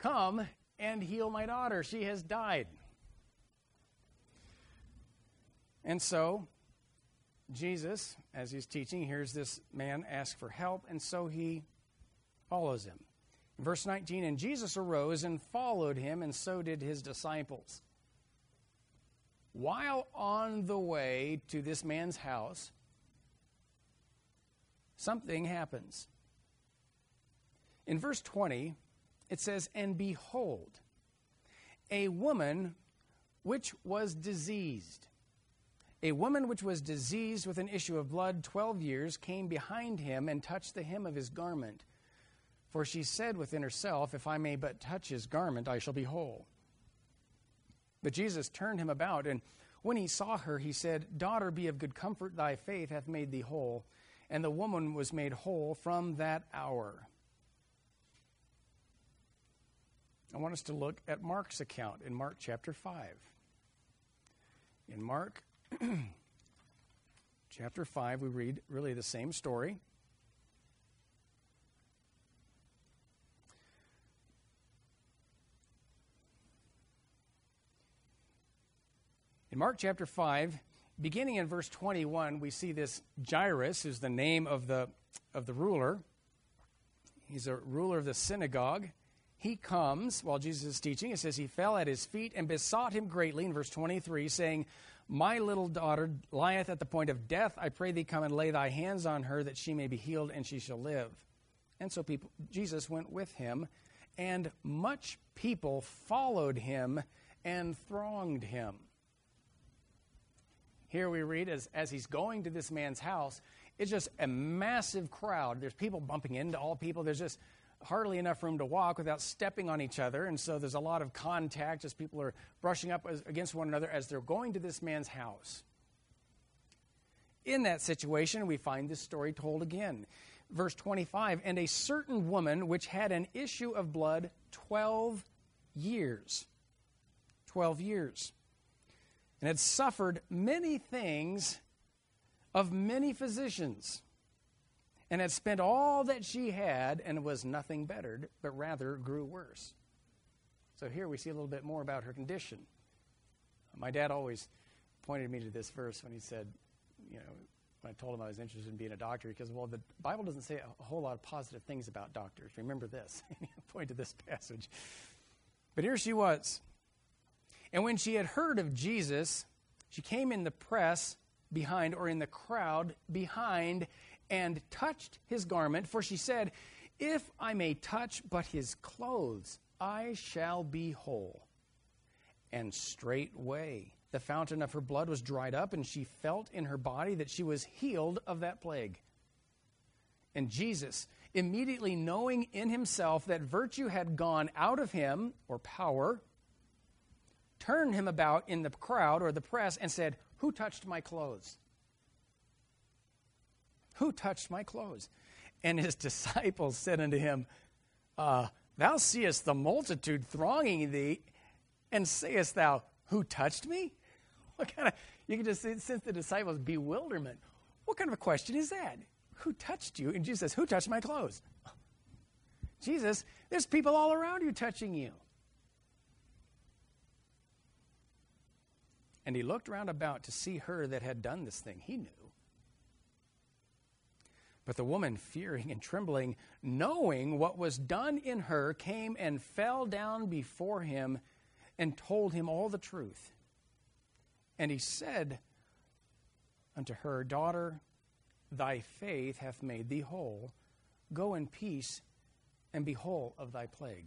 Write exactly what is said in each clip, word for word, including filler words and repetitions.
come and heal my daughter. She has died. And so Jesus, as he's teaching, hears this man ask for help, and so he follows him. In verse nineteen, and Jesus arose and followed him, and so did his disciples. While on the way to this man's house, something happens. In verse twenty, it says, and behold, a woman which was diseased, a woman which was diseased with an issue of blood twelve years, came behind him and touched the hem of his garment. For she said within herself, if I may but touch his garment, I shall be whole. But Jesus turned him about, and when he saw her, he said, daughter, be of good comfort, thy faith hath made thee whole. And the woman was made whole from that hour. I want us to look at Mark's account in Mark chapter five. In Mark chapter five, we read really the same story. In Mark chapter five, beginning in verse twenty-one, we see this Jairus, who's the name of the of the ruler. He's a ruler of the synagogue. He comes while Jesus is teaching. It says he fell at his feet and besought him greatly, in verse twenty-three, saying, my little daughter lieth at the point of death. I pray thee, come and lay thy hands on her, that she may be healed, and she shall live. And so people, Jesus went with him, and much people followed him and thronged him. Here we read, as, as he's going to this man's house, it's just a massive crowd. There's people bumping into all people. There's just hardly enough room to walk without stepping on each other. And so there's a lot of contact as people are brushing up as, against one another as they're going to this man's house. In that situation, we find this story told again. Verse twenty-five, and a certain woman which had an issue of blood twelve years. Twelve years. And had suffered many things of many physicians, and had spent all that she had, and was nothing bettered, but rather grew worse. So here we see a little bit more about her condition. My dad always pointed me to this verse when he said, you know, when I told him I was interested in being a doctor, because, well, the Bible doesn't say a whole lot of positive things about doctors. Remember this. He pointed to this passage. But here she was. And when she had heard of Jesus, she came in the press behind, or in the crowd behind, and touched his garment. For she said, if I may touch but his clothes, I shall be whole. And straightway the fountain of her blood was dried up, and she felt in her body that she was healed of that plague. And Jesus, immediately knowing in himself that virtue had gone out of him, or power, turned him about in the crowd, or the press, and said, who touched my clothes? Who touched my clothes? And his disciples said unto him, uh, thou seest the multitude thronging thee, and sayest thou, who touched me? What kind of, you can just sense the disciples' bewilderment. What kind of a question is that? Who touched you? And Jesus says, who touched my clothes? Jesus, there's people all around you touching you. And he looked round about to see her that had done this thing. He knew. But the woman, fearing and trembling, knowing what was done in her, came and fell down before him and told him all the truth. And he said unto her, daughter, thy faith hath made thee whole. Go in peace and be whole of thy plague.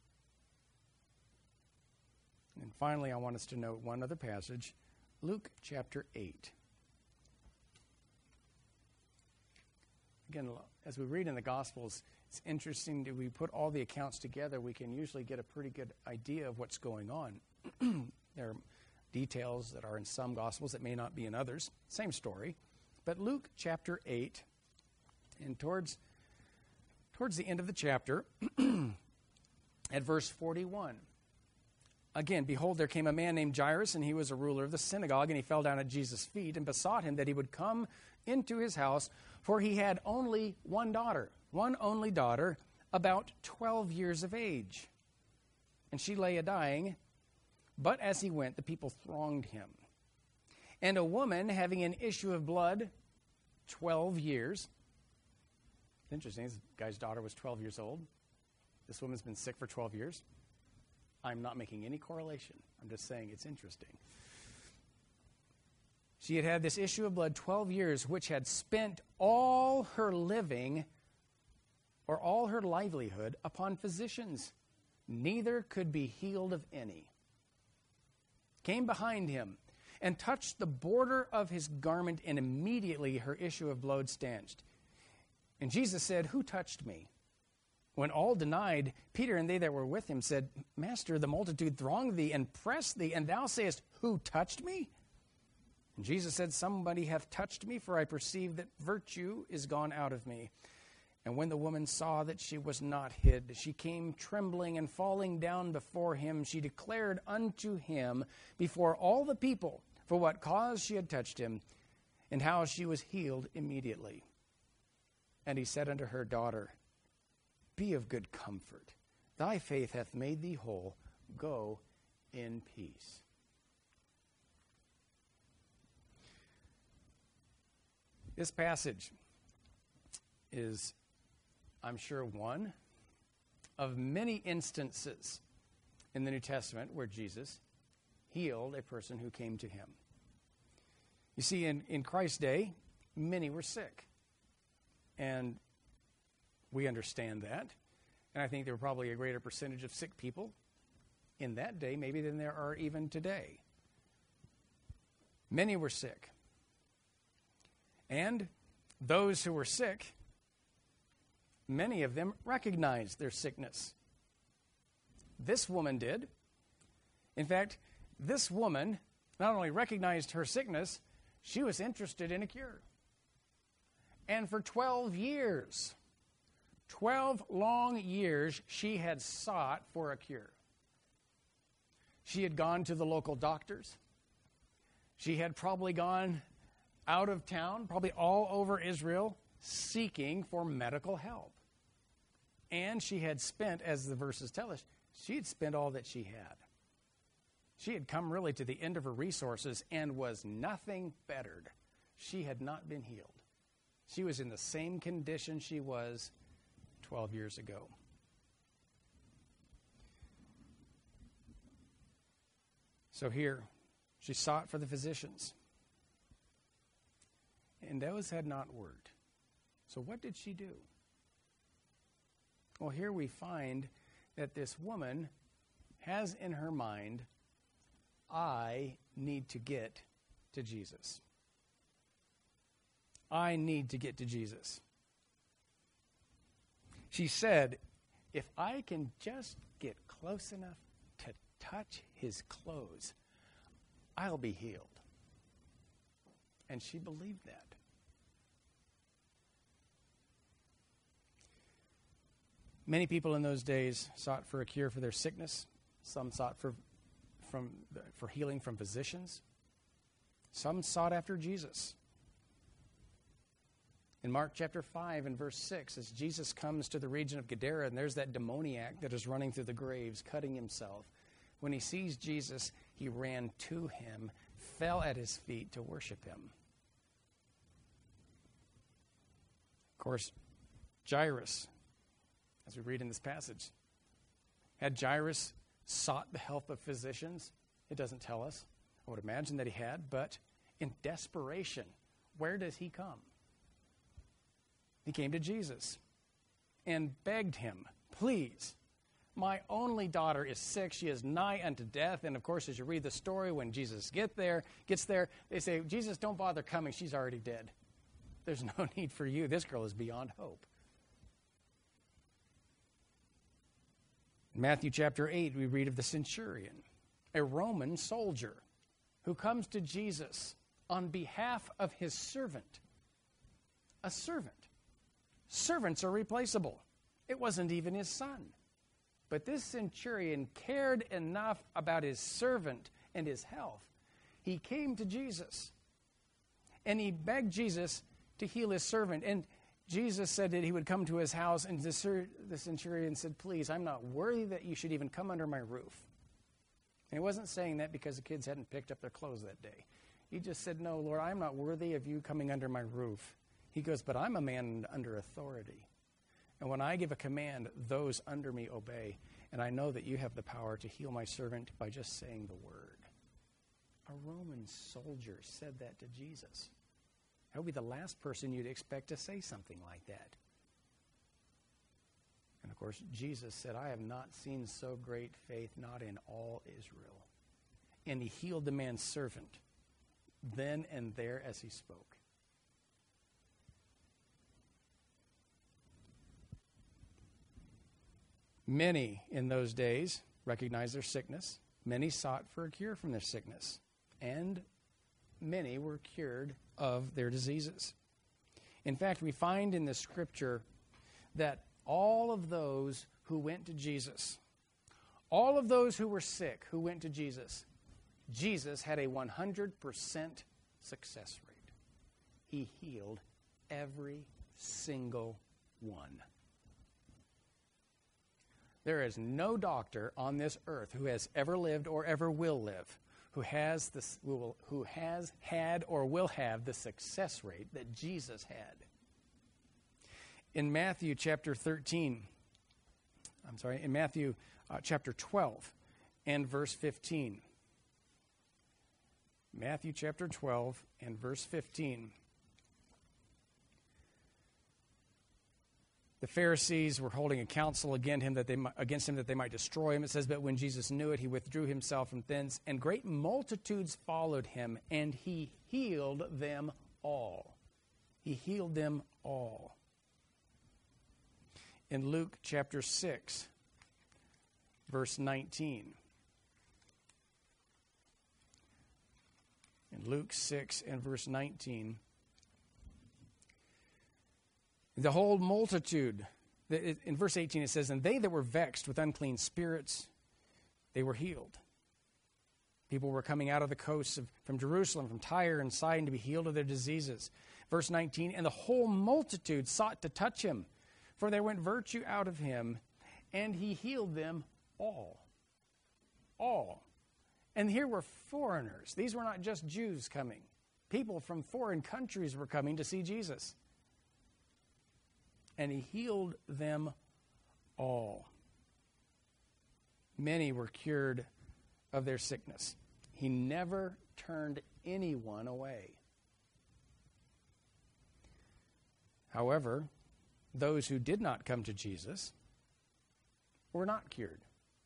And finally, I want us to note one other passage, Luke chapter eight. Again, as we read in the Gospels, it's interesting that we put all the accounts together. We can usually get a pretty good idea of what's going on. There are details that are in some Gospels that may not be in others. Same story. But Luke chapter eight, and towards, towards the end of the chapter, at verse forty-one, again, behold, there came a man named Jairus, and he was a ruler of the synagogue, and he fell down at Jesus' feet and besought him that he would come into his house, for he had only one daughter, one only daughter, about twelve years of age. and she lay a-dying. But as he went, the people thronged him. And a woman having an issue of blood twelve years. It's interesting, this guy's daughter was twelve years old. This woman's been sick for twelve years. I'm not making any correlation. I'm just saying it's interesting. She had had this issue of blood twelve years, which had spent all her living or all her livelihood upon physicians. Neither could be healed of any. Came behind him and touched the border of his garment, and immediately her issue of blood stanched. And Jesus said, "Who touched me?" When all denied, Peter and they that were with him said, "Master, the multitude throng thee and press thee, and thou sayest, Who touched me?" And Jesus said, "Somebody hath touched me, for I perceive that virtue is gone out of me." And when the woman saw that she was not hid, she came trembling, and falling down before him, she declared unto him before all the people for what cause she had touched him, and how she was healed immediately. And he said unto her, "Daughter, be of good comfort. Thy faith hath made thee whole. Go in peace." This passage is, I'm sure, one of many instances in the New Testament where Jesus healed a person who came to him. You see, in, in Christ's day, many were sick. And we understand that. And I think there were probably a greater percentage of sick people in that day maybe than there are even today. Many were sick. And those who were sick, many of them recognized their sickness. This woman did. In fact, this woman not only recognized her sickness, she was interested in a cure. And for twelve years, twelve long years, she had sought for a cure. She had gone to the local doctors. She had probably gone out of town, probably all over Israel, seeking for medical help. And she had spent, as the verses tell us, she had spent all that she had. She had come really to the end of her resources and was nothing bettered. She had not been healed. She was in the same condition she was twelve years ago. So here, she sought for the physicians. And those had not worked. So what did she do? Well, here we find that this woman has in her mind, I need to get to Jesus. I need to get to Jesus. She said, if I can just get close enough to touch his clothes, I'll be healed. And she believed that. Many people in those days sought for a cure for their sickness. Some sought for, from, for healing from physicians. Some sought after Jesus. In Mark chapter five and verse six, as Jesus comes to the region of Gadara, and there's that demoniac that is running through the graves, cutting himself. When he sees Jesus, he ran to him, fell at his feet to worship him. Of course, Jairus, as we read in this passage, had Jairus sought the help of physicians? It doesn't tell us. I would imagine that he had, but in desperation, where does he come? He came to Jesus and begged him, please, my only daughter is sick. She is nigh unto death. And of course, as you read the story, when Jesus get there, gets there, they say, Jesus, don't bother coming. She's already dead. There's no need for you. This girl is beyond hope. In Matthew chapter eight, we read of the centurion, a Roman soldier, who comes to Jesus on behalf of his servant. A servant. Servants are replaceable. It wasn't even his son. But this centurion cared enough about his servant and his health. He came to Jesus, and he begged Jesus to heal his servant. And Jesus said that he would come to his house, and the centurion said, please, I'm not worthy that you should even come under my roof. And he wasn't saying that because the kids hadn't picked up their clothes that day. He just said, no, Lord, I'm not worthy of you coming under my roof. He goes, but I'm a man under authority. And when I give a command, those under me obey. And I know that you have the power to heal my servant by just saying the word. A Roman soldier said that to Jesus. That would be the last person you'd expect to say something like that. And of course, Jesus said, I have not seen so great faith, not in all Israel. And he healed the man's servant then and there as he spoke. Many in those days recognized their sickness. Many sought for a cure from their sickness. And many were cured of their diseases. In fact, we find in the scripture that all of those who went to Jesus, all of those who were sick who went to Jesus, Jesus had a one hundred percent success rate. He healed every single one. There is no doctor on this earth who has ever lived or ever will live who has this, who, who has had or will have the success rate that Jesus had. In Matthew chapter thirteen, I'm sorry, in Matthew uh, chapter twelve and verse fifteen. Matthew chapter twelve and verse fifteen. The Pharisees were holding a council against him that they against him that they might destroy him. It says, but when Jesus knew it, he withdrew himself from thence, and great multitudes followed him, and he healed them all. He healed them all. In Luke chapter six, verse nineteen. In Luke six and verse nineteen. The whole multitude, in verse eighteen it says, and they that were vexed with unclean spirits, they were healed. People were coming out of the coasts of, from Jerusalem, from Tyre and Sidon to be healed of their diseases. Verse nineteen, and the whole multitude sought to touch him, for there went virtue out of him, and he healed them all. All. And here were foreigners. These were not just Jews coming. People from foreign countries were coming to see Jesus. And he healed them all. Many were cured of their sickness. He never turned anyone away. However, those who did not come to Jesus were not cured.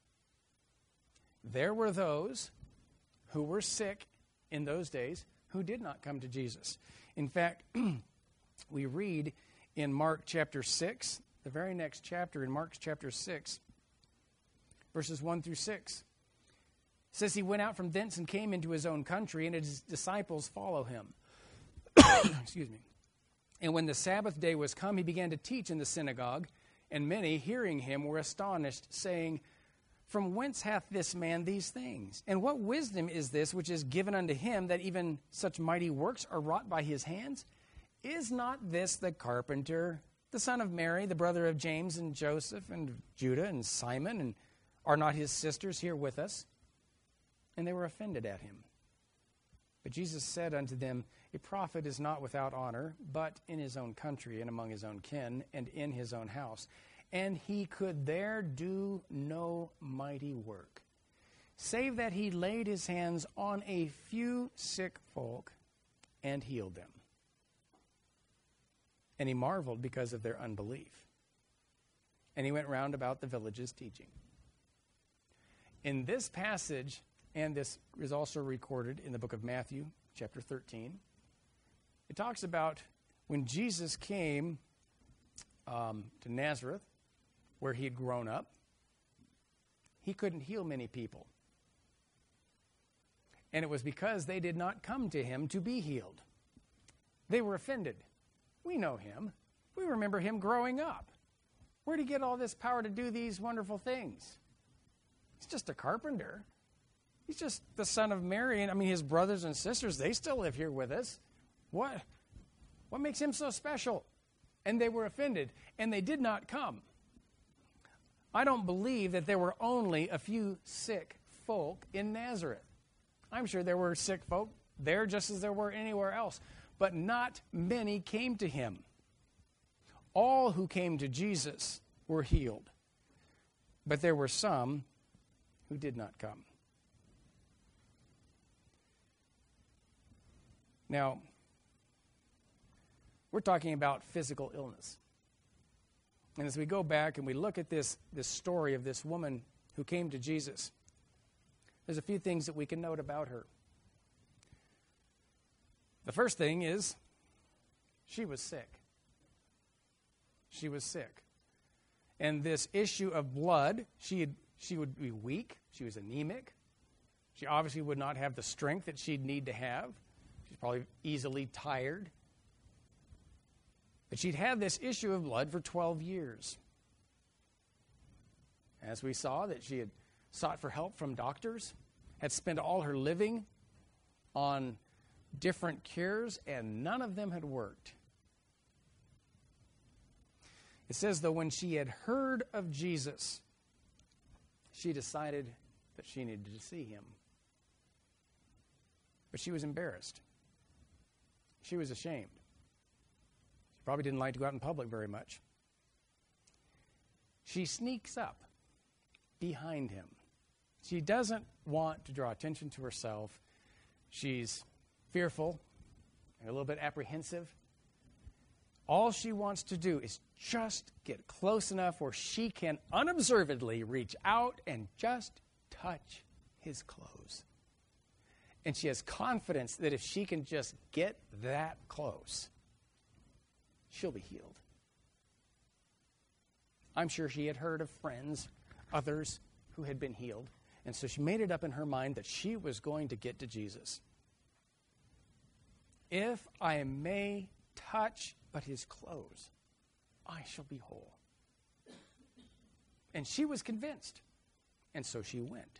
There were those who were sick in those days who did not come to Jesus. In fact, we read in Mark chapter six, the very next chapter, in Mark chapter six, verses one through six, it says he went out from thence and came into his own country, and his disciples follow him. Excuse me. And when the Sabbath day was come, he began to teach in the synagogue, and many, hearing him, were astonished, saying, from whence hath this man these things? And what wisdom is this which is given unto him, that even such mighty works are wrought by his hands? Is not this the carpenter, the son of Mary, the brother of James and Joseph and Judah and Simon? And are not his sisters here with us? And they were offended at him. But Jesus said unto them, a prophet is not without honor, but in his own country and among his own kin and in his own house. And he could there do no mighty work, save that he laid his hands on a few sick folk and healed them. And he marveled because of their unbelief. And he went round about the villages teaching. In this passage, and this is also recorded in the book of Matthew, chapter thirteen, it talks about when Jesus came um, to Nazareth, where he had grown up, he couldn't heal many people. And it was because they did not come to him to be healed. They were offended. We know him. We remember him growing up. Where did he get all this power to do these wonderful things? He's just a carpenter. He's just the son of Mary. And I mean, his brothers and sisters, they still live here with us. What? What makes him so special? And they were offended, and they did not come. I don't believe that there were only a few sick folk in Nazareth. I'm sure there were sick folk there just as there were anywhere else, but not many came to him. All who came to Jesus were healed, but there were some who did not come. Now, we're talking about physical illness. And as we go back and we look at this, this story of this woman who came to Jesus, there's a few things that we can note about her. The first thing is she was sick. She was sick. And this issue of blood, she had, she would be weak. She was anemic. She obviously would not have the strength that she'd need to have. She's probably easily tired. But she'd had this issue of blood for twelve years. As we saw, that she had sought for help from doctors, had spent all her living on different cures, and none of them had worked. It says, though, when she had heard of Jesus, she decided that she needed to see him. But she was embarrassed. She was ashamed. She probably didn't like to go out in public very much. She sneaks up behind him. She doesn't want to draw attention to herself. She's fearful and a little bit apprehensive. All she wants to do is just get close enough where she can unobservedly reach out and just touch his clothes. And she has confidence that if she can just get that close, she'll be healed. I'm sure she had heard of friends, others who had been healed. And so she made it up in her mind that she was going to get to Jesus. If I may touch but his clothes, I shall be whole. And she was convinced. And so she went.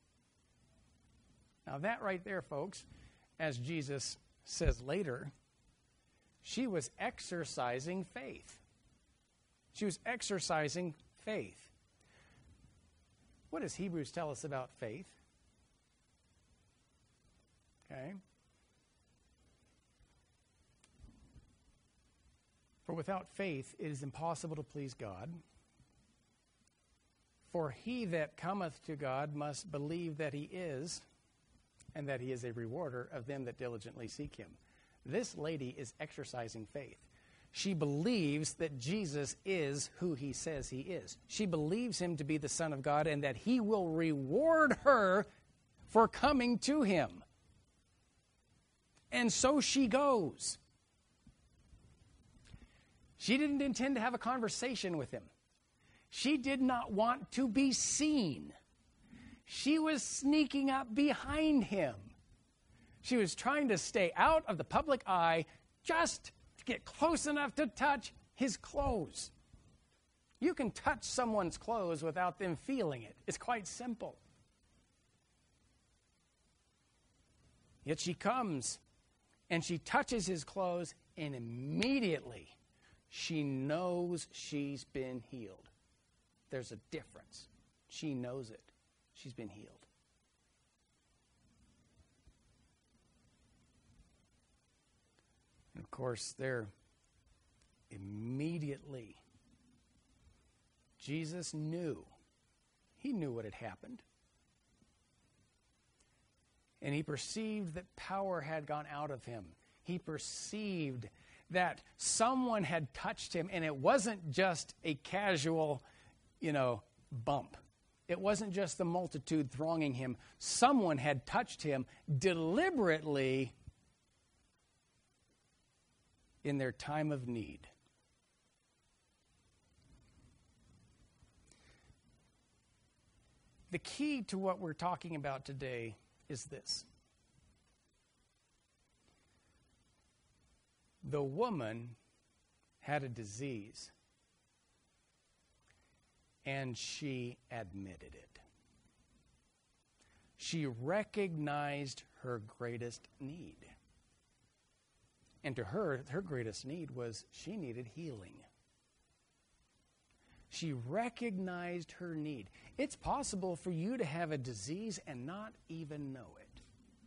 Now that right there, folks, as Jesus says later, she was exercising faith. She was exercising faith. What does Hebrews tell us about faith? Okay. For without faith it is impossible to please God. For he that cometh to God must believe that he is, and that he is a rewarder of them that diligently seek him. This lady is exercising faith. She believes that Jesus is who he says he is. She believes him to be the Son of God and that he will reward her for coming to him. And so she goes. She didn't intend to have a conversation with him. She did not want to be seen. She was sneaking up behind him. She was trying to stay out of the public eye just to get close enough to touch his clothes. You can touch someone's clothes without them feeling it. It's quite simple. Yet she comes and she touches his clothes, and immediately she knows she's been healed. There's a difference. She knows it. She's been healed. And of course, there immediately Jesus knew. He knew what had happened. And he perceived that power had gone out of him. He perceived that someone had touched him, and it wasn't just a casual, you know, bump. It wasn't just the multitude thronging him. Someone had touched him deliberately in their time of need. The key to what we're talking about today is this. The woman had a disease, and she admitted it. She recognized her greatest need. And to her, her greatest need was she needed healing. She recognized her need. It's possible for you to have a disease and not even know it.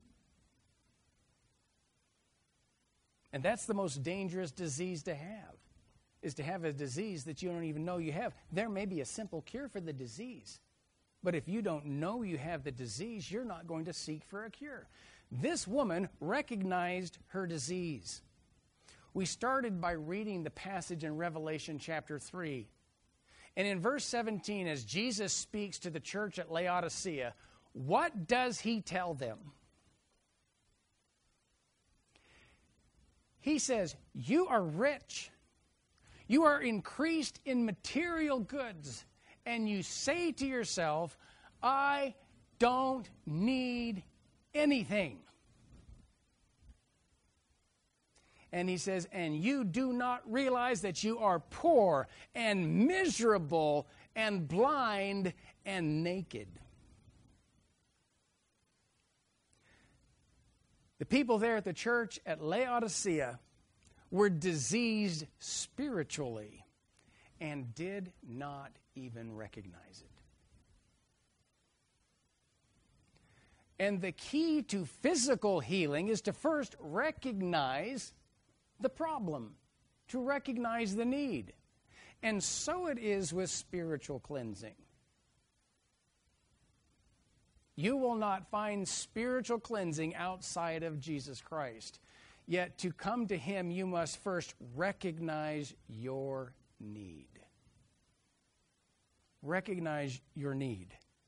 And that's the most dangerous disease to have, is to have a disease that you don't even know you have. There may be a simple cure for the disease, but if you don't know you have the disease, you're not going to seek for a cure. This woman recognized her disease. We started by reading the passage in Revelation chapter three. And in verse seventeen, as Jesus speaks to the church at Laodicea, what does he tell them? He says, you are rich. You are increased in material goods. And you say to yourself, I don't need anything. And he says, and you do not realize that you are poor and miserable and blind and naked. The people there at the church at Laodicea were diseased spiritually and did not even recognize it. And the key to physical healing is to first recognize the problem, to recognize the need. And so it is with spiritual cleansing. You will not find spiritual cleansing outside of Jesus Christ. Yet to come to him, you must first recognize your need. Recognize your need.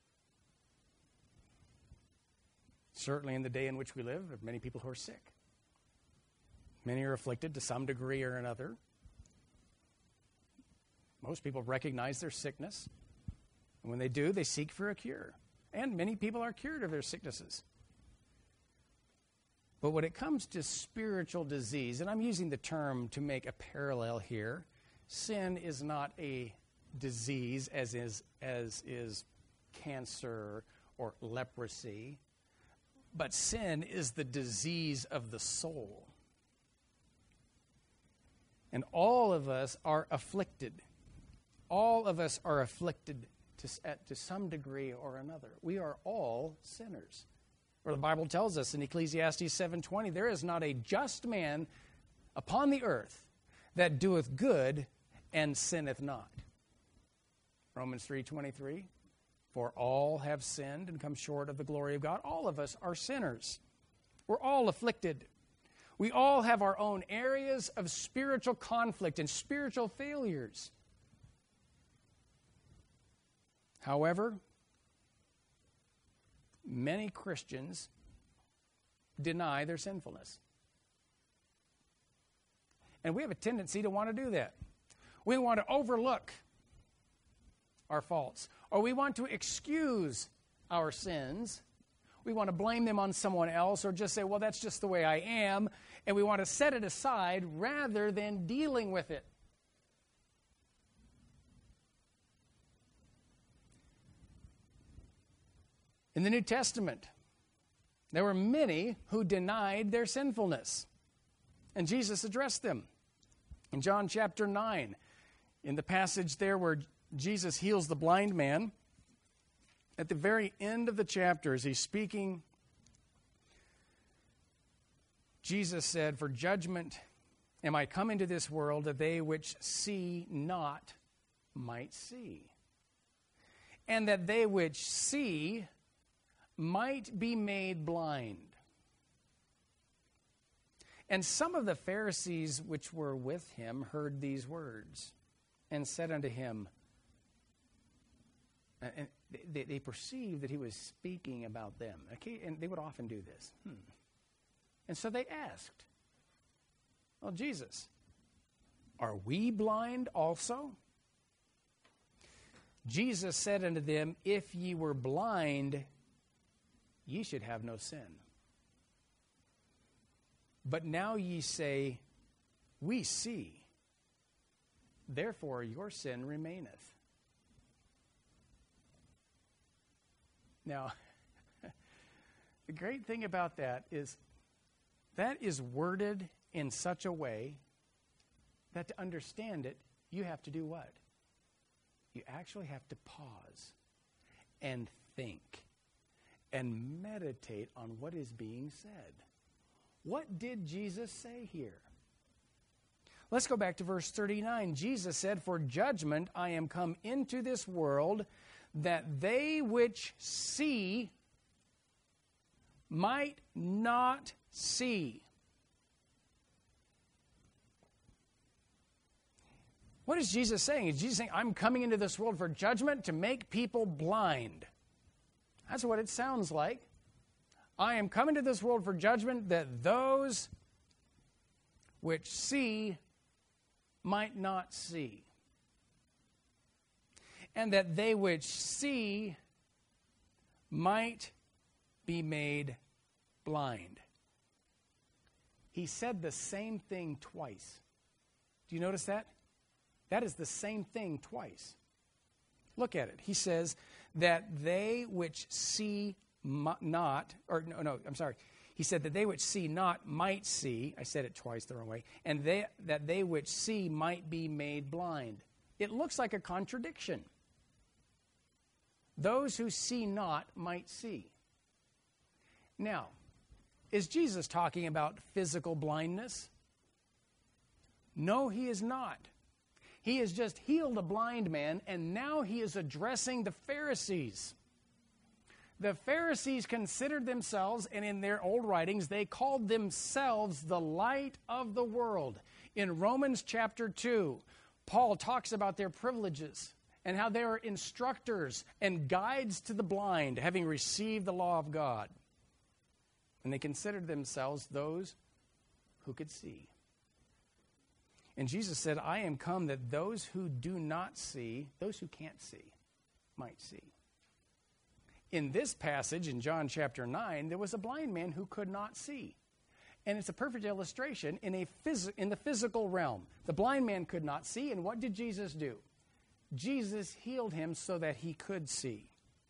Certainly in the day in which we live, there are many people who are sick. Many are afflicted to some degree or another. Most people recognize their sickness. And when they do, they seek for a cure. And many people are cured of their sicknesses. But when it comes to spiritual disease, and I'm using the term to make a parallel here, sin is not a disease as is, as is cancer or leprosy, but sin is the disease of the soul. And all of us are afflicted. All of us are afflicted to, at, to some degree or another. We are all sinners. Or the Bible tells us in Ecclesiastes seven twenty, there is not a just man upon the earth that doeth good and sinneth not. Romans three twenty-three, for all have sinned and come short of the glory of God. All of us are sinners. We're all afflicted. We all have our own areas of spiritual conflict and spiritual failures. However, many Christians deny their sinfulness. And we have a tendency to want to do that. We want to overlook our faults, or we want to excuse our sins. We want to blame them on someone else, or just say, well, that's just the way I am, and we want to set it aside rather than dealing with it. In the New Testament, there were many who denied their sinfulness, and Jesus addressed them. In John chapter nine, in the passage there where Jesus heals the blind man, at the very end of the chapter, as he's speaking, Jesus said, for judgment am I come into this world, that they which see not might see, and that they which see might be made blind. And some of the Pharisees which were with him heard these words, and said unto him, and they, they perceived that he was speaking about them. Okay, and they would often do this. Hmm. And so they asked, well, Jesus, are we blind also? Jesus said unto them, if ye were blind, ye should have no sin. But now ye say, we see, therefore your sin remaineth. Now, the great thing about that is that is worded in such a way that to understand it, you have to do what? You actually have to pause and think and meditate on what is being said. What did Jesus say here? Let's go back to verse thirty-nine. Jesus said, "For judgment I am come into this world, that they which see might not see." What is Jesus saying? Is Jesus saying, I'm coming into this world for judgment to make people blind? That's what it sounds like. I am coming to this world for judgment that those which see might not see, and that they which see might be made blind. He said the same thing twice. Do you notice that? That is the same thing twice. Look at it. He says that they which see not, or no, no, I'm sorry. He said that they which see not might see. I said it twice the wrong way. And they, that they which see might be made blind. It looks like a contradiction. Those who see not might see. Now, is Jesus talking about physical blindness? No, he is not. He has just healed a blind man, and now he is addressing the Pharisees. The Pharisees considered themselves, and in their old writings, they called themselves the light of the world. In Romans chapter two, Paul talks about their privileges and how they are instructors and guides to the blind, having received the law of God. And they considered themselves those who could see. And Jesus said, I am come that those who do not see, those who can't see, might see. In this passage, in John chapter nine, there was a blind man who could not see. And it's a perfect illustration in, a phys- in the physical realm. The blind man could not see, and what did Jesus do? Jesus healed him so that he could see.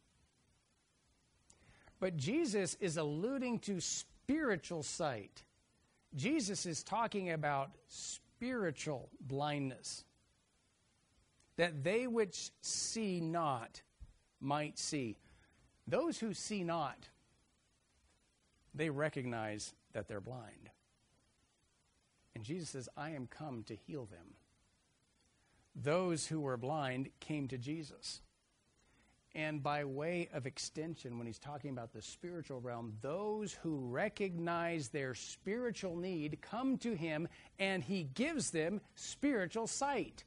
But Jesus is alluding to spiritual sight. Jesus is talking about spiritual blindness. That they which see not might see. Those who see not, they recognize that they're blind. And Jesus says, I am come to heal them. Those who were blind came to Jesus. And by way of extension, when he's talking about the spiritual realm, those who recognize their spiritual need come to him, and he gives them spiritual sight.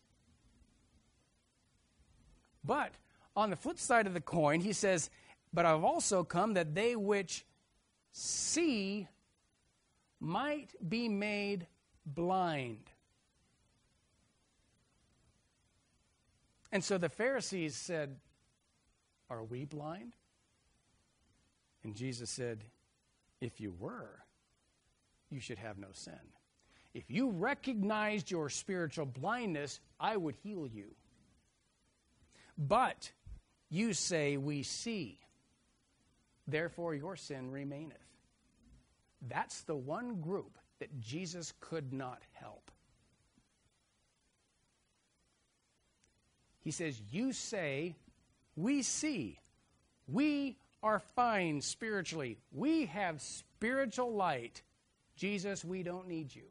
But on the flip side of the coin, he says, but I've also come that they which see might be made blind. And so the Pharisees said, are we blind? And Jesus said, if you were, you should have no sin. If you recognized your spiritual blindness, I would heal you. But you say we see, therefore your sin remaineth. That's the one group that Jesus could not help. He says, you say we see. We are fine spiritually. We have spiritual light. Jesus, we don't need you.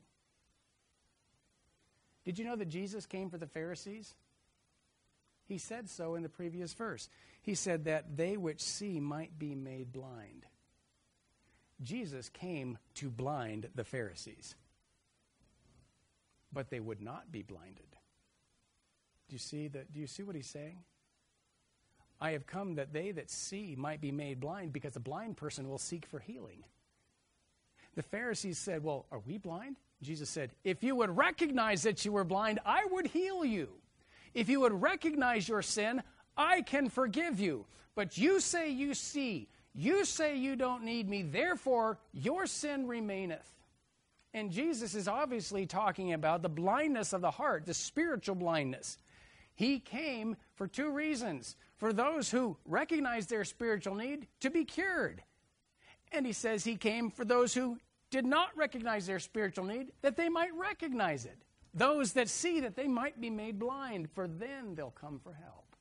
Did you know that Jesus came for the Pharisees? He said so in the previous verse. He said that they which see might be made blind. Jesus came to blind the Pharisees. But they would not be blinded. Do you see that? Do you see what he's saying? I have come that they that see might be made blind, because a blind person will seek for healing. The Pharisees said, well, are we blind? Jesus said, if you would recognize that you were blind, I would heal you. If you would recognize your sin, I can forgive you. But you say you see. You say you don't need me. Therefore, your sin remaineth. And Jesus is obviously talking about the blindness of the heart, the spiritual blindness. He came for two reasons. For those who recognize their spiritual need to be cured. And he says he came for those who did not recognize their spiritual need, that they might recognize it. Those that see, that they might be made blind, for then they'll come for help.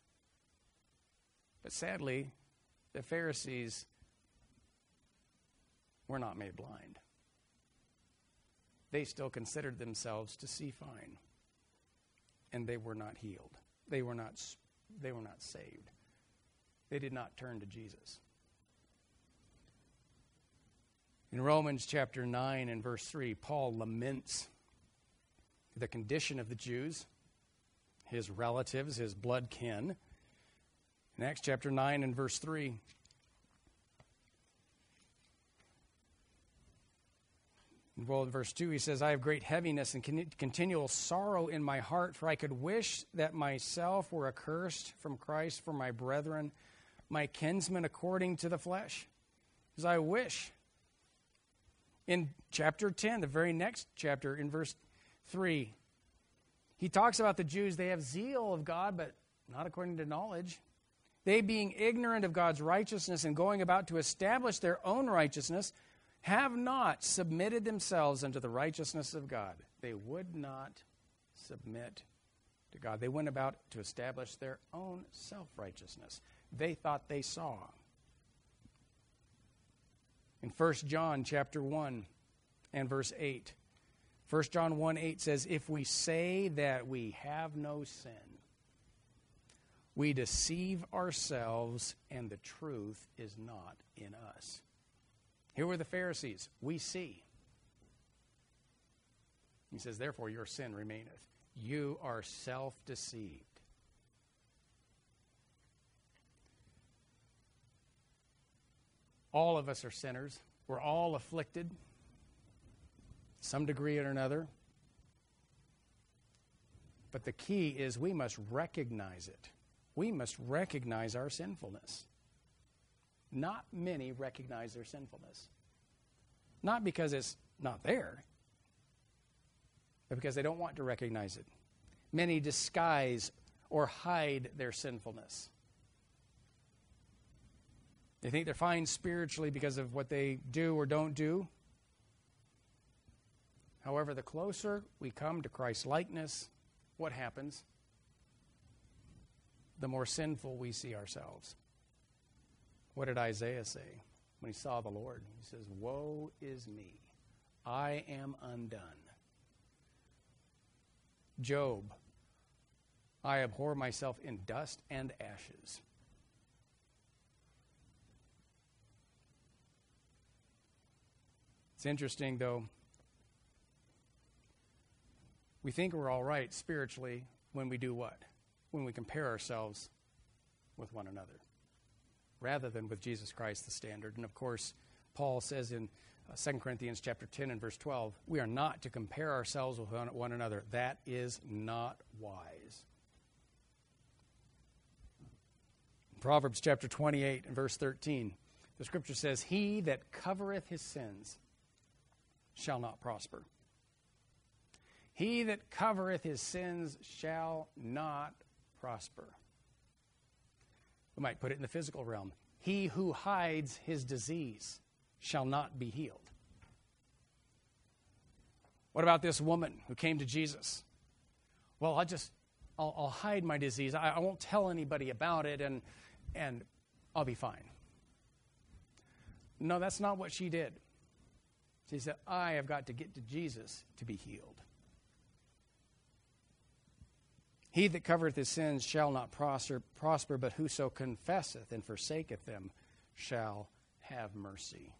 But sadly, the Pharisees were not made blind. They still considered themselves to see fine. And they were not healed. They were not, they were not saved. They did not turn to Jesus. In Romans chapter nine and verse three, Paul laments the condition of the Jews, his relatives, his blood kin. In Acts chapter nine and verse three, well, in verse two, he says, I have great heaviness and con- continual sorrow in my heart, for I could wish that myself were accursed from Christ for my brethren, my kinsmen according to the flesh. As I wish. In chapter ten, the very next chapter, in verse three, he talks about the Jews. They have zeal of God, but not according to knowledge. They, being ignorant of God's righteousness and going about to establish their own righteousness, have not submitted themselves unto the righteousness of God. They would not submit to God. They went about to establish their own self-righteousness. They thought they saw. In First John chapter one and verse eight, First John one eight says, if we say that we have no sin, we deceive ourselves and the truth is not in us. Here were the Pharisees. We see. He says, therefore your sin remaineth. You are self-deceived. All of us are sinners. We're all afflicted, some degree or another. But the key is we must recognize it. We must recognize our sinfulness. Not many recognize their sinfulness. Not because it's not there, but because they don't want to recognize it. Many disguise or hide their sinfulness. They think they're fine spiritually because of what they do or don't do. However, the closer we come to Christ's likeness, what happens? The more sinful we see ourselves. What did Isaiah say when he saw the Lord? He says, woe is me. I am undone. Job, I abhor myself in dust and ashes. It's interesting, though. We think we're all right spiritually when we do what? When we compare ourselves with one another, rather than with Jesus Christ, the standard. And of course, Paul says in uh, Second Corinthians chapter ten and verse twelve, we are not to compare ourselves with one, one another. That is not wise. In Proverbs chapter twenty-eight and verse thirteen, the scripture says, he that covereth his sins shall not prosper. He that covereth his sins shall not prosper. We might put it in the physical realm. He who hides his disease shall not be healed. What about this woman who came to Jesus? Well, I'll just, I'll, I'll hide my disease. I, I won't tell anybody about it, and, and I'll be fine. No, that's not what she did. She said, I have got to get to Jesus to be healed. He that covereth his sins shall not prosper, prosper, but whoso confesseth and forsaketh them shall have mercy.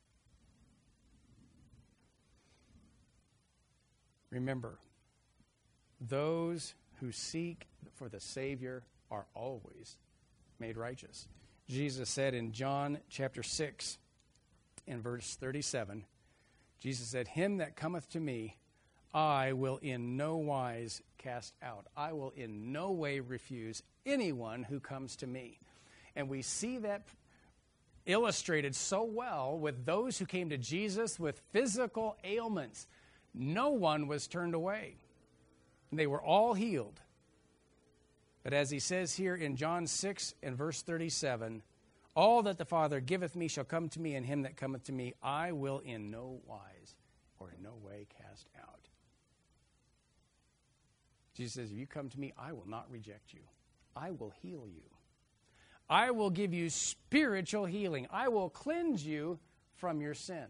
Remember, those who seek for the Savior are always made righteous. Jesus said in John chapter six, in verse thirty-seven, Jesus said, him that cometh to me, I will in no wise cast out. I will in no way refuse anyone who comes to me. And we see that illustrated so well with those who came to Jesus with physical ailments. No one was turned away. They were all healed. But as he says here in John six and verse thirty-seven, All that the Father giveth me shall come to me, and him that cometh to me I will in no wise or in no way cast out. Jesus says, if you come to me, I will not reject you. I will heal you. I will give you spiritual healing. I will cleanse you from your sin.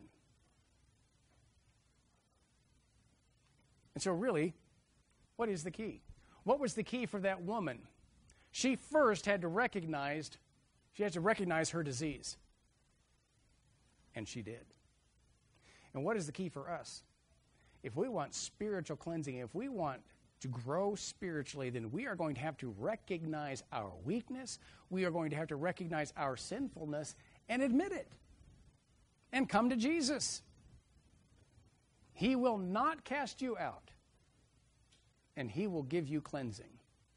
And so really, what is the key? What was the key for that woman? She first had to recognize, she had to recognize her disease. And she did. And what is the key for us? If we want spiritual cleansing, if we want to grow spiritually, then we are going to have to recognize our weakness. We are going to have to recognize our sinfulness and admit it. And come to Jesus. He will not cast you out. And he will give you cleansing.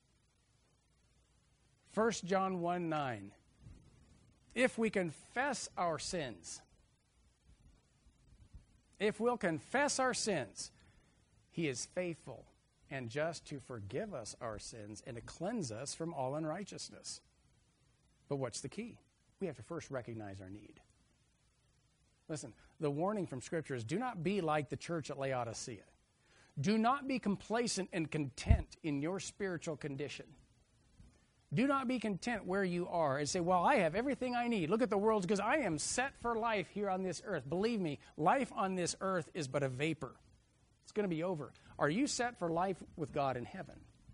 First John one nine. If we confess our sins, if we'll confess our sins, he is faithful and just to forgive us our sins and to cleanse us from all unrighteousness. But what's the key? We have to first recognize our need. Listen, the warning from Scripture is do not be like the church at Laodicea. Do not be complacent and content in your spiritual condition. Do not be content where you are and say, well, I have everything I need. Look at the world, because I am set for life here on this earth. Believe me, life on this earth is but a vapor. It's going to be over. Are you set for life with God in heaven?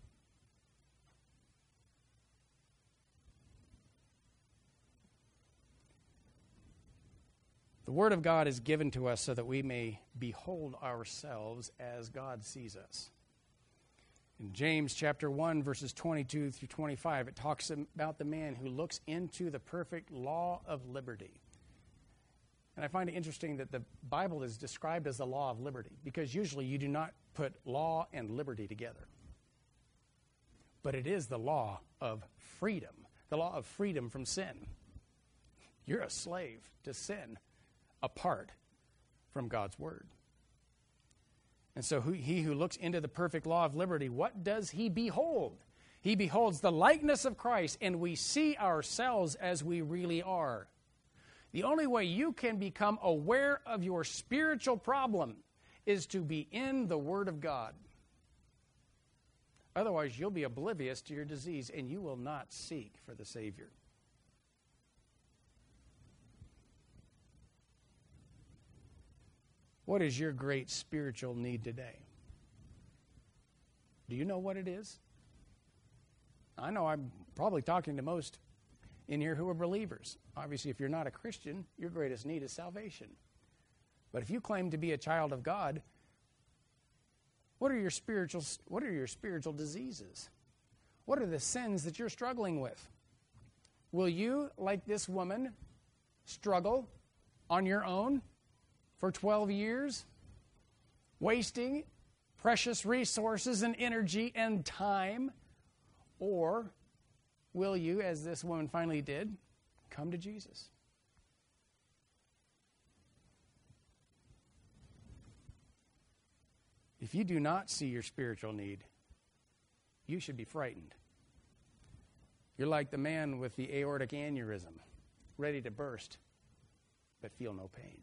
The Word of God is given to us so that we may behold ourselves as God sees us. In James chapter one, verses twenty-two through twenty-five, it talks about the man who looks into the perfect law of liberty. And I find it interesting that the Bible is described as the law of liberty, because usually you do not put law and liberty together. But it is the law of freedom, the law of freedom from sin. You're a slave to sin apart from God's word. And so who, he who looks into the perfect law of liberty, what does he behold? He beholds the likeness of Christ, and we see ourselves as we really are. The only way you can become aware of your spiritual problem is to be in the Word of God. Otherwise, you'll be oblivious to your disease, and you will not seek for the Savior. What is your great spiritual need today? Do you know what it is? I know I'm probably talking to most in here who are believers. Obviously, if you're not a Christian, your greatest need is salvation. But if you claim to be a child of God, what are your spiritual, what are your spiritual diseases? What are the sins that you're struggling with? Will you, like this woman, struggle on your own for twelve years, wasting precious resources and energy and time? Or will you, as this woman finally did, come to Jesus? If you do not see your spiritual need, you should be frightened. You're like the man with the aortic aneurysm, ready to burst, but feel no pain.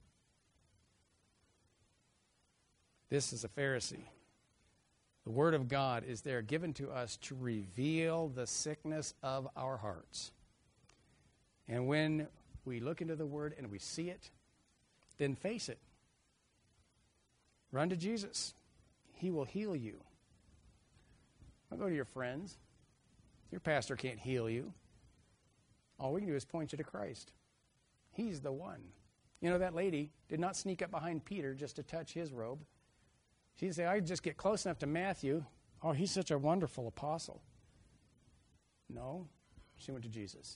This is a Pharisee. The Word of God is there given to us to reveal the sickness of our hearts. And when we look into the Word and we see it, then face it. Run to Jesus. He will heal you. Don't go to your friends. Your pastor can't heal you. All we can do is point you to Christ. He's the one. You know, that lady did not sneak up behind Peter just to touch his robe. She said, I just get close enough to Matthew. Oh, he's such a wonderful apostle. No, she went to Jesus.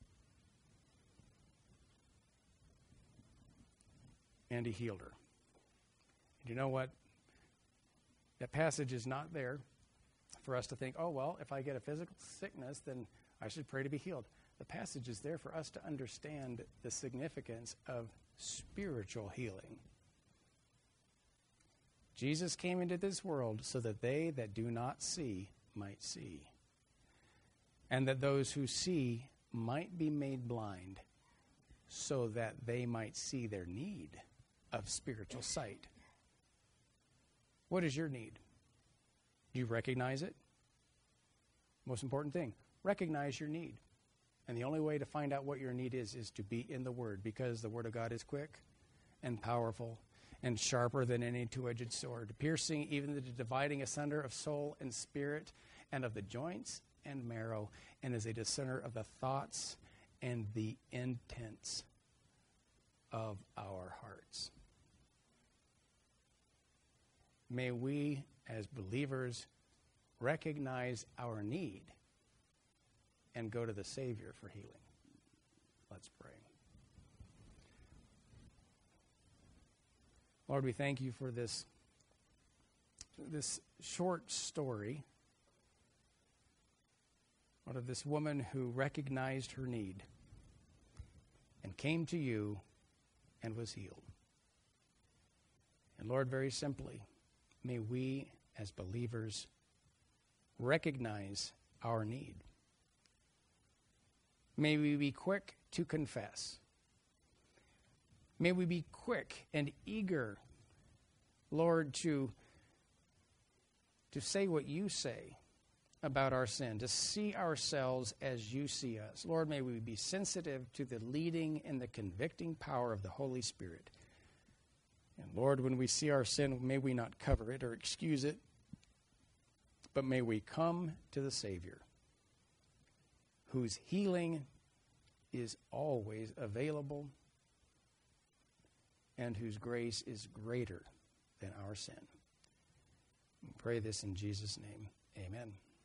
And he healed her. And you know what? That passage is not there for us to think, oh, well, if I get a physical sickness, then I should pray to be healed. The passage is there for us to understand the significance of spiritual healing. Jesus came into this world so that they that do not see might see, and that those who see might be made blind so that they might see their need of spiritual sight. What is your need? Do you recognize it? Most important thing, recognize your need. And the only way to find out what your need is is to be in the Word, because the Word of God is quick and powerful and sharper than any two-edged sword, piercing even the dividing asunder of soul and spirit and of the joints and marrow, and is a discerner of the thoughts and the intents of our hearts. May we, as believers, recognize our need and go to the Savior for healing. Let's pray. Lord, we thank you for this, this short story, Lord, of this woman who recognized her need and came to you and was healed. And Lord, very simply, may we as believers recognize our need. May we be quick to confess. May we be quick and eager, Lord, to, to say what you say about our sin, to see ourselves as you see us. Lord, may we be sensitive to the leading and the convicting power of the Holy Spirit. And Lord, when we see our sin, may we not cover it or excuse it, but may we come to the Savior, whose healing is always available and whose grace is greater than our sin. We pray this in Jesus' name. Amen.